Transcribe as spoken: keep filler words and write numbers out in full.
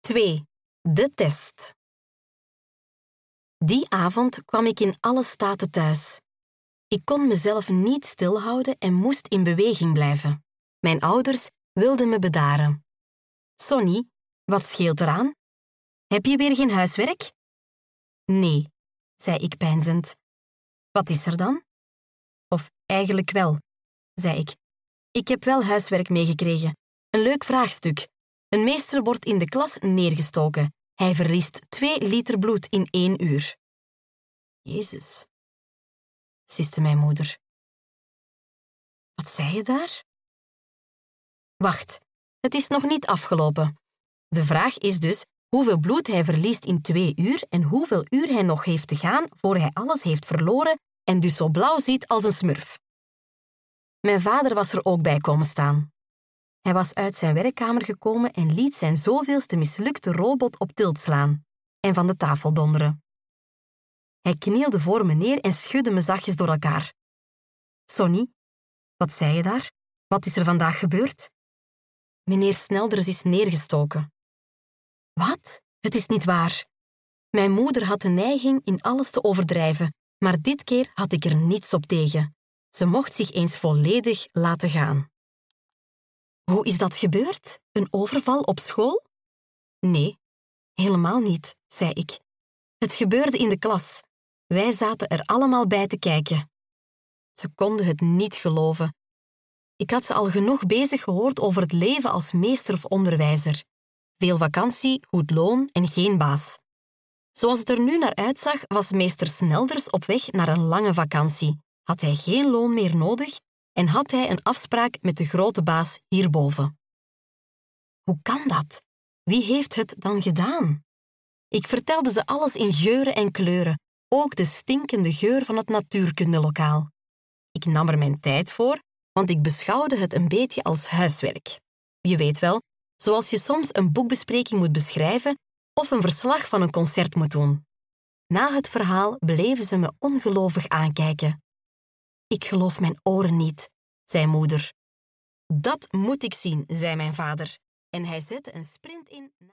twee. De test. Die avond kwam ik in alle staten thuis. Ik kon mezelf niet stilhouden en moest in beweging blijven. Mijn ouders wilden me bedaren. Sonny, wat scheelt eraan? Heb je weer geen huiswerk? Nee, zei ik peinzend. Wat is er dan? Of eigenlijk wel, zei ik. Ik heb wel huiswerk meegekregen. Een leuk vraagstuk. Een meester wordt in de klas neergestoken. Hij verliest twee liter bloed in één uur. Jezus, siste mijn moeder. Wat zei je daar? Wacht, het is nog niet afgelopen. De vraag is dus hoeveel bloed hij verliest in twee uur en hoeveel uur hij nog heeft te gaan voor hij alles heeft verloren en dus zo blauw ziet als een smurf. Mijn vader was er ook bij komen staan. Hij was uit zijn werkkamer gekomen en liet zijn zoveelste mislukte robot op tilt slaan en van de tafel donderen. Hij knielde voor me neer en schudde me zachtjes door elkaar. Sonny, wat zei je daar? Wat is er vandaag gebeurd? Meneer Snelders is neergestoken. Wat? Het is niet waar. Mijn moeder had de neiging in alles te overdrijven, maar dit keer had ik er niets op tegen. Ze mocht zich eens volledig laten gaan. Hoe is dat gebeurd? Een overval op school? Nee, helemaal niet, zei ik. Het gebeurde in de klas. Wij zaten er allemaal bij te kijken. Ze konden het niet geloven. Ik had ze al genoeg bezig gehoord over het leven als meester of onderwijzer. Veel vakantie, goed loon en geen baas. Zoals het er nu naar uitzag, was meester Snelders op weg naar een lange vakantie. Had hij geen loon meer nodig en had hij een afspraak met de grote baas hierboven. Hoe kan dat? Wie heeft het dan gedaan? Ik vertelde ze alles in geuren en kleuren, ook de stinkende geur van het natuurkundelokaal. Ik nam er mijn tijd voor, want ik beschouwde het een beetje als huiswerk. Je weet wel, zoals je soms een boekbespreking moet beschrijven of een verslag van een concert moet doen. Na het verhaal bleven ze me ongelovig aankijken. Ik geloof mijn oren niet, zei moeder. Dat moet ik zien, zei mijn vader. En hij zette een sprint in...